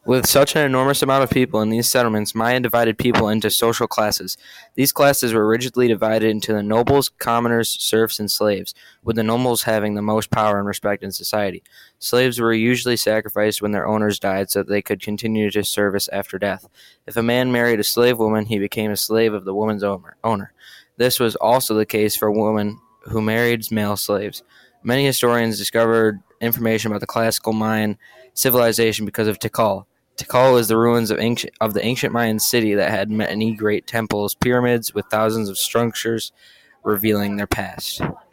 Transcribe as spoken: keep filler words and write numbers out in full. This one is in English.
With such an enormous amount of people in these settlements, Maya divided people into social classes. These classes were rigidly divided into the nobles, commoners, serfs, and slaves, with the nobles having the most power and respect in society. Slaves were usually sacrificed when their owners died so that they could continue to service after death. If a man married a slave woman, he became a slave of the woman's owner. This was also the case for women who married male slaves. Many historians discovered information about the classical Mayan civilization because of Tikal. Tikal is the ruins of, ancient, of the ancient Mayan city that had many great temples, pyramids with thousands of structures revealing their past.